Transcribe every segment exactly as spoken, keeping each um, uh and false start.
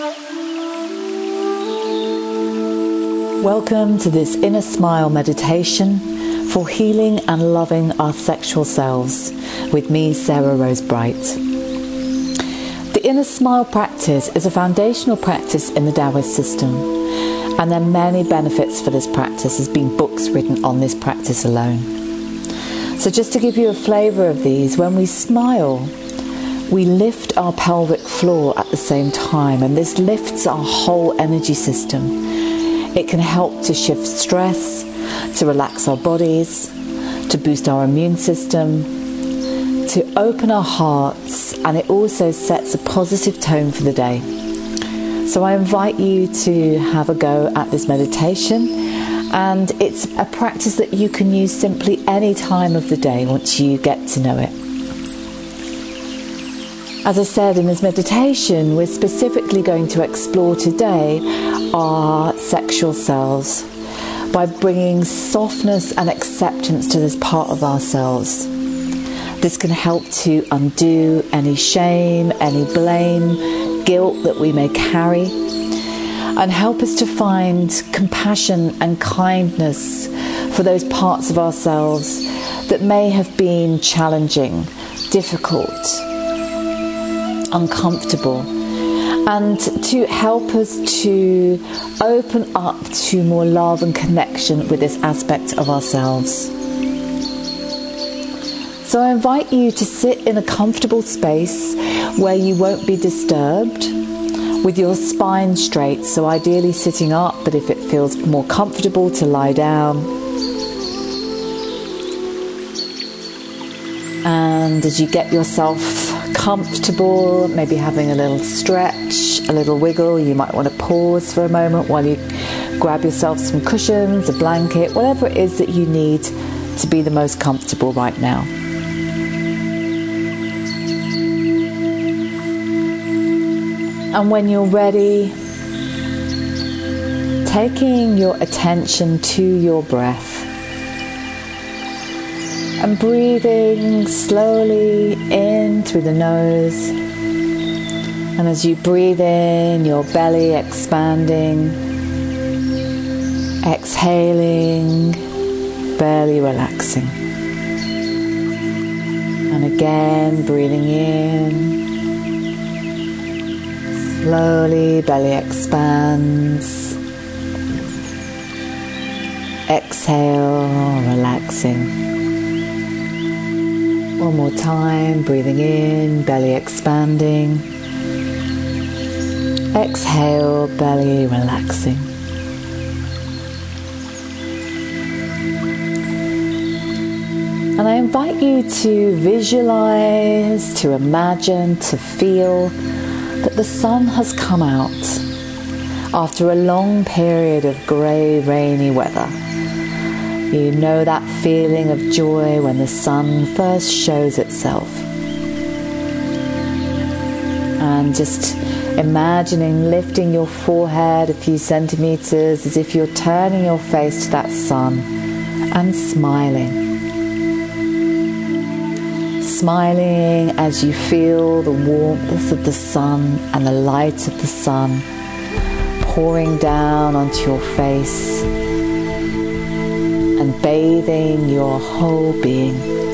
Welcome to this Inner Smile meditation for healing and loving our sexual selves with me, Sarah Rose Bright. The Inner Smile practice is a foundational practice in the Taoist system, and there are many benefits for this practice. There's been books written on this practice alone. So just to give you a flavour of these, when we smile, we lift our pelvic floor at the same time, and this lifts our whole energy system. It can help to shift stress, to relax our bodies, to boost our immune system, to open our hearts, and it also sets a positive tone for the day. So I invite you to have a go at this meditation, and it's a practice that you can use simply any time of the day once you get to know it. As I said, in this meditation, we're specifically going to explore today our sexual selves by bringing softness and acceptance to this part of ourselves. This can help to undo any shame, any blame, guilt that we may carry, and help us to find compassion and kindness for those parts of ourselves that may have been challenging, difficult, uncomfortable, and to help us to open up to more love and connection with this aspect of ourselves. So I invite you to sit in a comfortable space where you won't be disturbed, with your spine straight, so ideally sitting up, but if it feels more comfortable to lie down. And as you get yourself comfortable, maybe having a little stretch, a little wiggle, you might want to pause for a moment while you grab yourself some cushions, a blanket, whatever it is that you need to be the most comfortable right now. And when you're ready, taking your attention to your breath and breathing slowly in through the nose. And as you breathe in, your belly expanding, exhaling, belly relaxing. And again, breathing in, slowly belly expands, exhale, relaxing. One more time, breathing in, belly expanding. Exhale, belly relaxing. And I invite you to visualize, to imagine, to feel that the sun has come out after a long period of grey, rainy weather. You know that feeling of joy when the sun first shows itself. And just imagining lifting your forehead a few centimeters as if you're turning your face to that sun and smiling. Smiling as you feel the warmth of the sun and the light of the sun pouring down onto your face and bathing your whole being.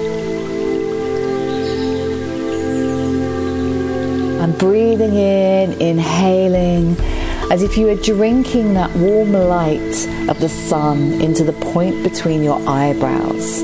And breathing in, inhaling, as if you were drinking that warm light of the sun into the point between your eyebrows.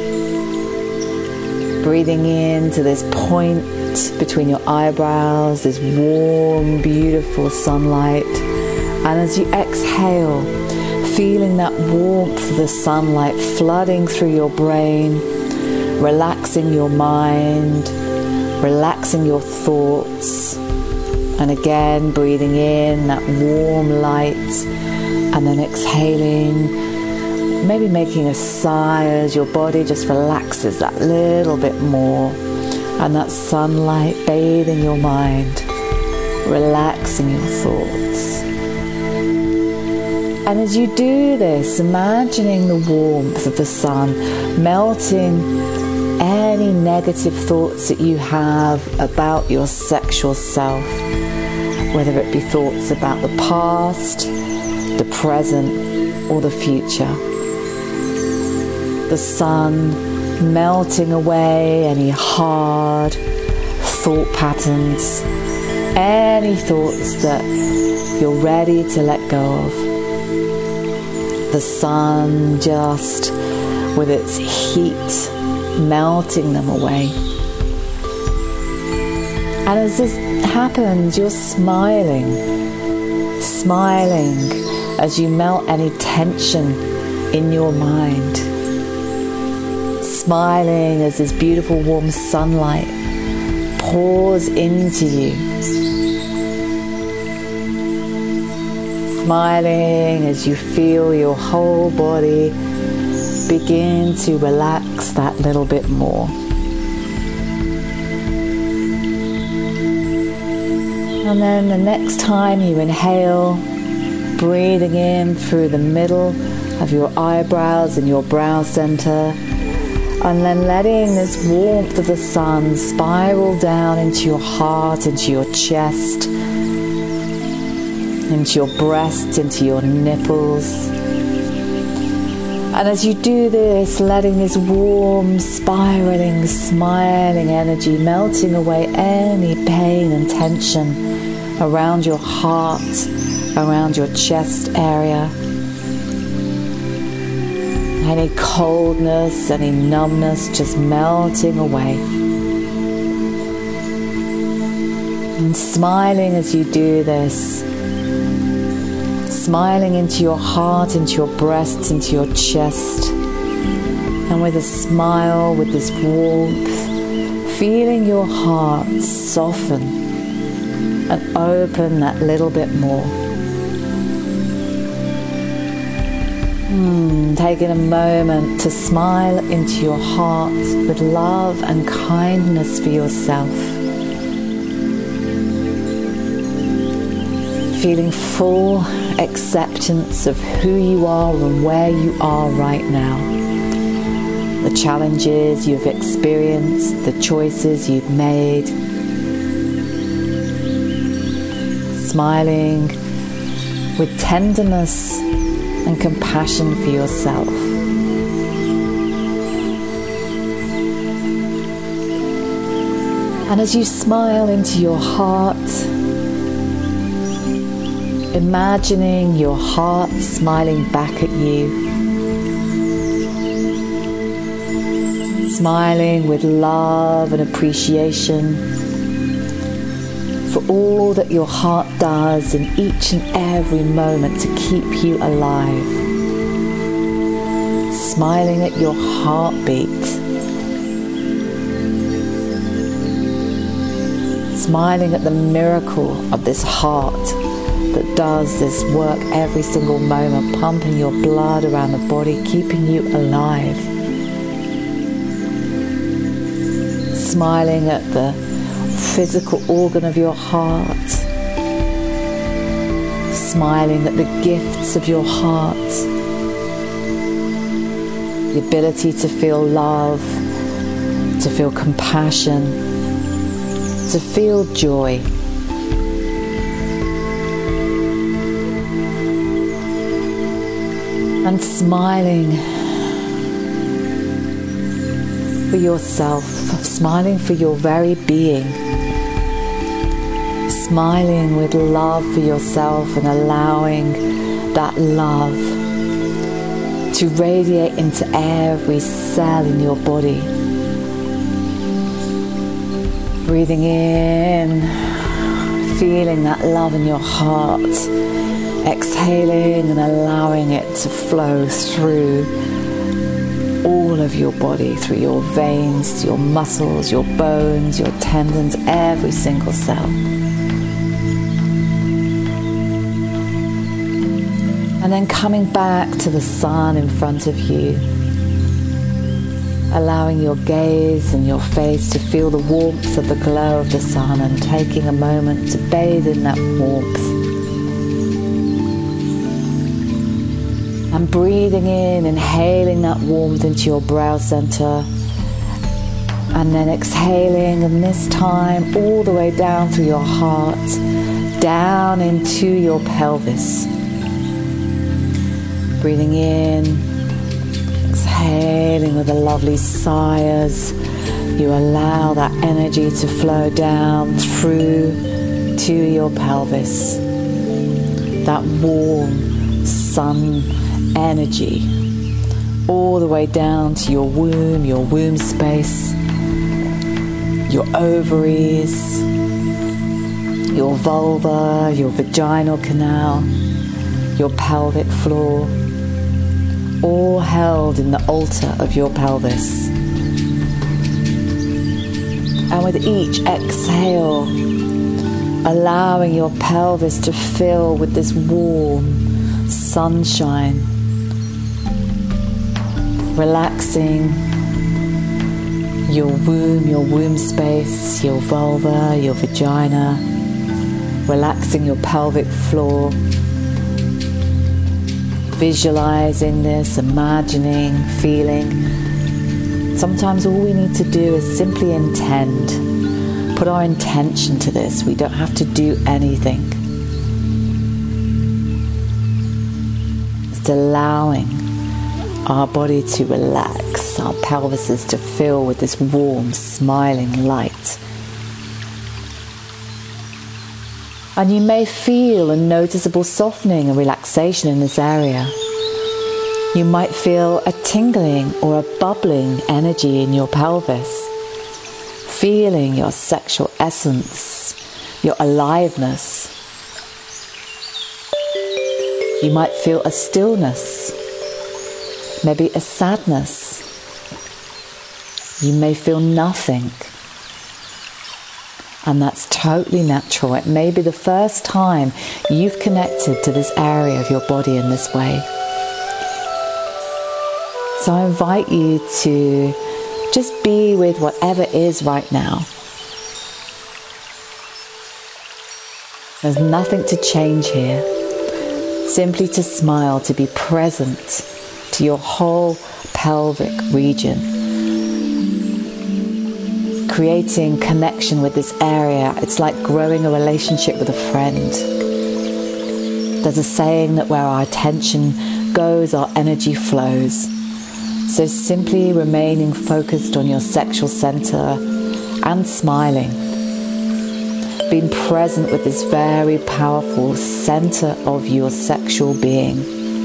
Breathing into this point between your eyebrows, this warm, beautiful sunlight. And as you exhale, feeling that warmth of the sunlight flooding through your brain, relaxing your mind, relaxing your thoughts, and again breathing in that warm light, and then exhaling, maybe making a sigh as your body just relaxes that little bit more, and that sunlight bathing your mind, relaxing your thoughts. And as you do this, imagining the warmth of the sun melting any negative thoughts that you have about your sexual self, whether it be thoughts about the past, the present, or the future. The sun melting away any hard thought patterns, any thoughts that you're ready to let go of. The sun just with its heat melting them away. And as this happens, you're smiling, smiling as you melt any tension in your mind. Smiling as this beautiful warm sunlight pours into you. Smiling as you feel your whole body begin to relax that little bit more. And then the next time you inhale, breathing in through the middle of your eyebrows and your brow center, and then letting this warmth of the sun spiral down into your heart, into your chest, into your breast, into your nipples. And as you do this, letting this warm, spiraling, smiling energy melting away any pain and tension around your heart, around your chest area. Any coldness, any numbness just melting away. And smiling as you do this. Smiling into your heart, into your breast, into your chest. And with a smile, with this warmth, feeling your heart soften and open that little bit more. Mm, taking a moment to smile into your heart with love and kindness for yourself. Feeling full acceptance of who you are and where you are right now. The challenges you've experienced, the choices you've made. Smiling with tenderness and compassion for yourself. And as you smile into your heart, imagining your heart smiling back at you, smiling with love and appreciation for all that your heart does in each and every moment to keep you alive. Smiling at your heartbeat. Smiling at the miracle of this heart that does this work every single moment, pumping your blood around the body, keeping you alive. Smiling at the physical organ of your heart, smiling at the gifts of your heart, the ability to feel love, to feel compassion, to feel joy. And smiling for yourself, smiling for your very being. Smiling with love for yourself and allowing that love to radiate into every cell in your body. Breathing in, feeling that love in your heart. Exhaling and allowing it to flow through all of your body, through your veins, your muscles, your bones, your tendons, every single cell. And then coming back to the sun in front of you, allowing your gaze and your face to feel the warmth of the glow of the sun and taking a moment to bathe in that warmth. And breathing in, inhaling that warmth into your brow center, and then exhaling, and this time all the way down through your heart, down into your pelvis. Breathing in, exhaling with a lovely sigh as you allow that energy to flow down through to your pelvis. That warm sun energy all the way down to your womb, your womb space, your ovaries, your vulva, your vaginal canal, your pelvic floor, all held in the altar of your pelvis. And with each exhale, allowing your pelvis to fill with this warm sunshine, relaxing your womb, your womb space, your vulva, your vagina, relaxing your pelvic floor, visualizing this, imagining, feeling. Sometimes all we need to do is simply intend, put our intention to this. We don't have to do anything. Just allowing our body to relax, our pelvises to fill with this warm, smiling light. And you may feel a noticeable softening and relaxation in this area. You might feel a tingling or a bubbling energy in your pelvis, feeling your sexual essence, your aliveness. You might feel a stillness, maybe a sadness. You may feel nothing. And that's totally natural. It may be the first time you've connected to this area of your body in this way. So I invite you to just be with whatever is right now. There's nothing to change here. Simply to smile, to be present to your whole pelvic region. Creating connection with this area. It's like growing a relationship with a friend. There's a saying that where our attention goes, our energy flows. So simply remaining focused on your sexual center and smiling. Being present with this very powerful center of your sexual being.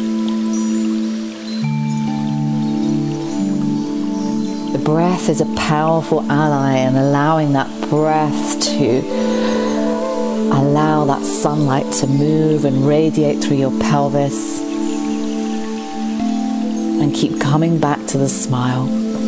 The breath is a powerful ally, and allowing that breath to allow that sunlight to move and radiate through your pelvis. And keep coming back to the smile.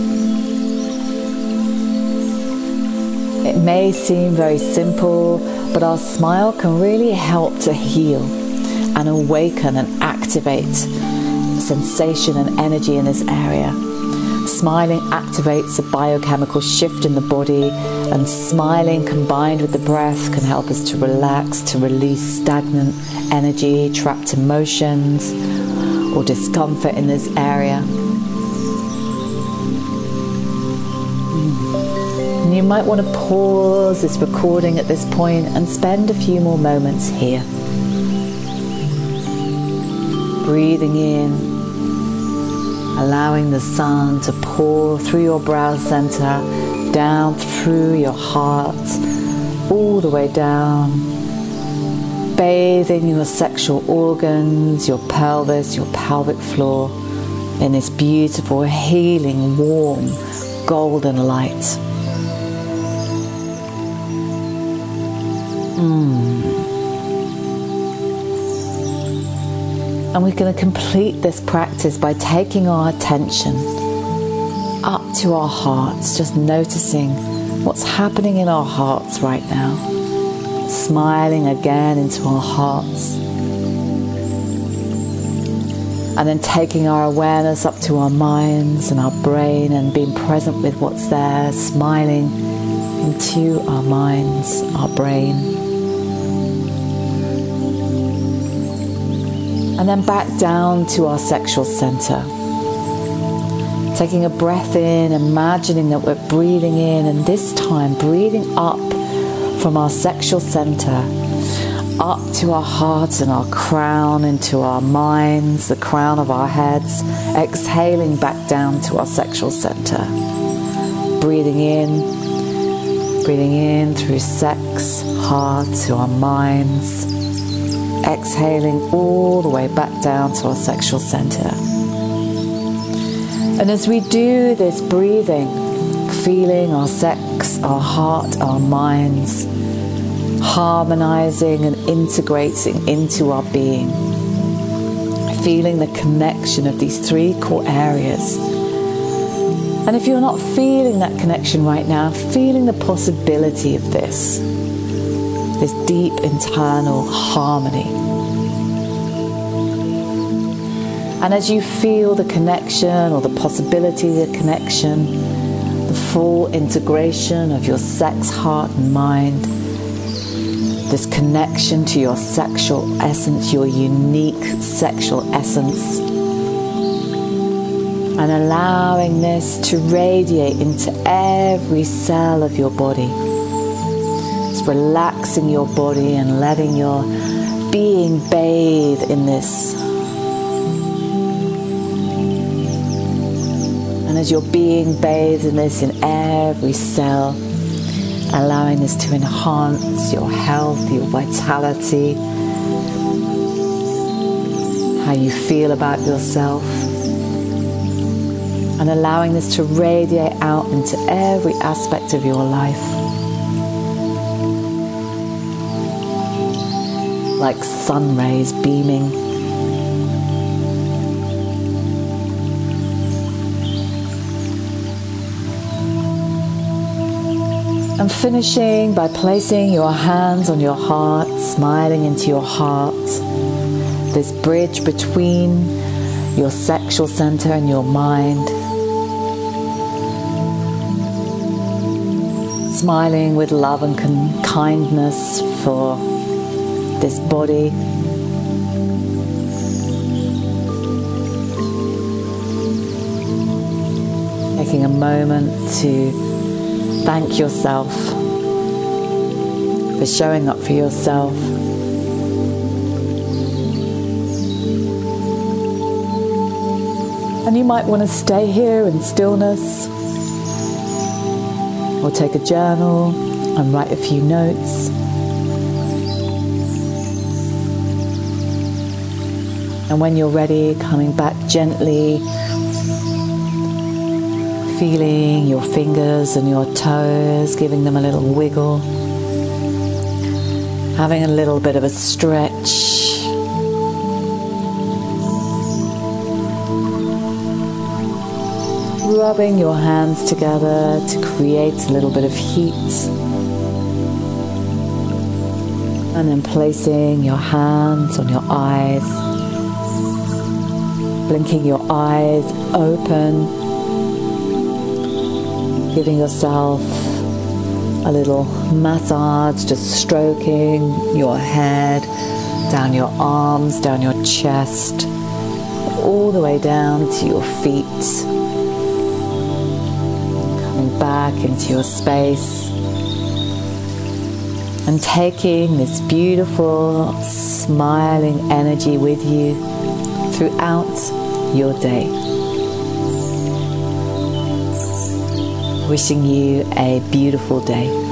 It may seem very simple, but our smile can really help to heal and awaken and activate sensation and energy in this area. Smiling activates a biochemical shift in the body, and smiling combined with the breath can help us to relax, to release stagnant energy, trapped emotions, or discomfort in this area. And you might want to pause this recording at this point and spend a few more moments here. Breathing in, allowing the sun to pour through your brow center, down through your heart, all the way down. Bathing your sexual organs, your pelvis, your pelvic floor in this beautiful, healing, warm, golden light. Mm. And we're going to complete this practice by taking our attention up to our hearts, just noticing what's happening in our hearts right now. Smiling again into our hearts, and then taking our awareness up to our minds and our brain and being present with what's there, smiling into our minds, our brain, and then back down to our sexual center. Taking a breath in, imagining that we're breathing in, and this time breathing up from our sexual center, up to our heart and our crown, into our minds, the crown of our heads, exhaling back down to our sexual center. Breathing in, breathing in through sex, heart to our minds, exhaling all the way back down to our sexual center. And as we do this breathing, feeling our sex, our heart, our minds, harmonizing and integrating into our being, feeling the connection of these three core areas. And if you're not feeling that connection right now, feeling the possibility of this, this deep internal harmony. And as you feel the connection or the possibility of the connection, the full integration of your sex, heart and mind, this connection to your sexual essence, your unique sexual essence, and allowing this to radiate into every cell of your body. Just relaxing your body and letting your being bathe in this. And as you're being bathed in this in every cell, allowing this to enhance your health, your vitality, how you feel about yourself, and allowing this to radiate out into every aspect of your life, like sun rays beaming. And finishing by placing your hands on your heart, smiling into your heart, this bridge between your sexual center and your mind. Smiling with love and kindness for this body. Taking a moment to thank yourself for showing up for yourself. And you might want to stay here in stillness, or take a journal and write a few notes. And when you're ready, coming back gently, feeling your fingers and your toes, giving them a little wiggle, having a little bit of a stretch. Rubbing your hands together to create a little bit of heat. And then placing your hands on your eyes, blinking your eyes open, giving yourself a little massage, just stroking your head, down your arms, down your chest, all the way down to your feet. Coming back into your space and taking this beautiful, smiling energy with you throughout your day. Wishing you a beautiful day.